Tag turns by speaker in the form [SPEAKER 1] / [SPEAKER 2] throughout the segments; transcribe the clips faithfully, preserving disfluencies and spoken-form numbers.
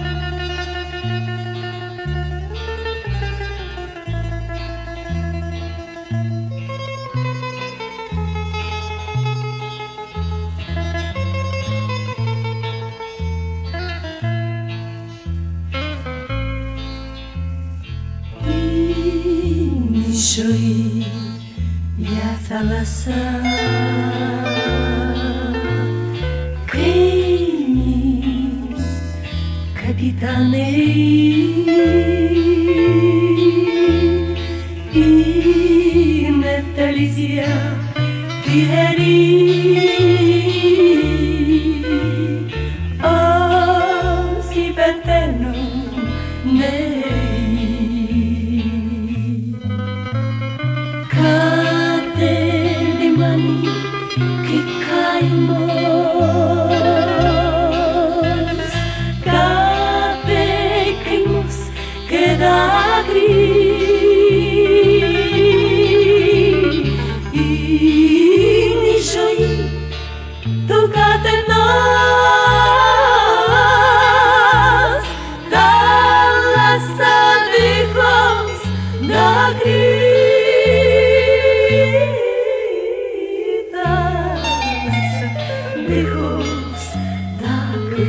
[SPEAKER 1] Joy ya thalassa Kaimis kapitanai И металлизия фигери О si pertenno nei que caímos, cada caímos queda gris y ni joy tocate nos das hijos da gris lejos daqui.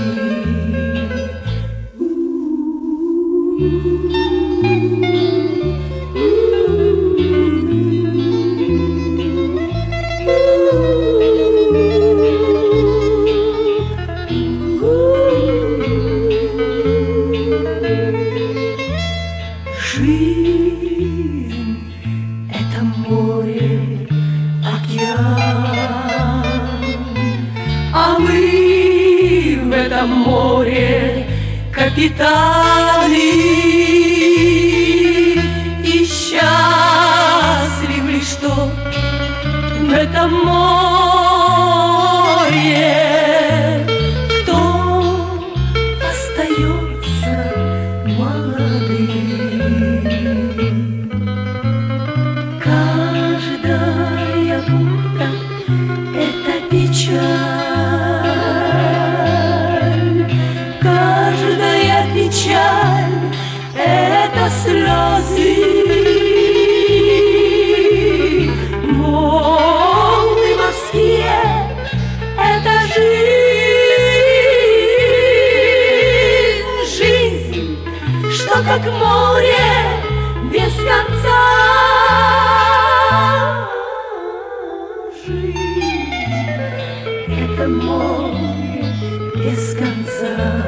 [SPEAKER 1] Жизнь — это море, океан, а мы в этом море капитаны. И счастливы, что в этом море кто остается молодым. Каждая бухта — это печаль, каждая печаль — это слезы. Волны морские — это жизнь, жизнь, что как море без конца. Жизнь — это море без конца.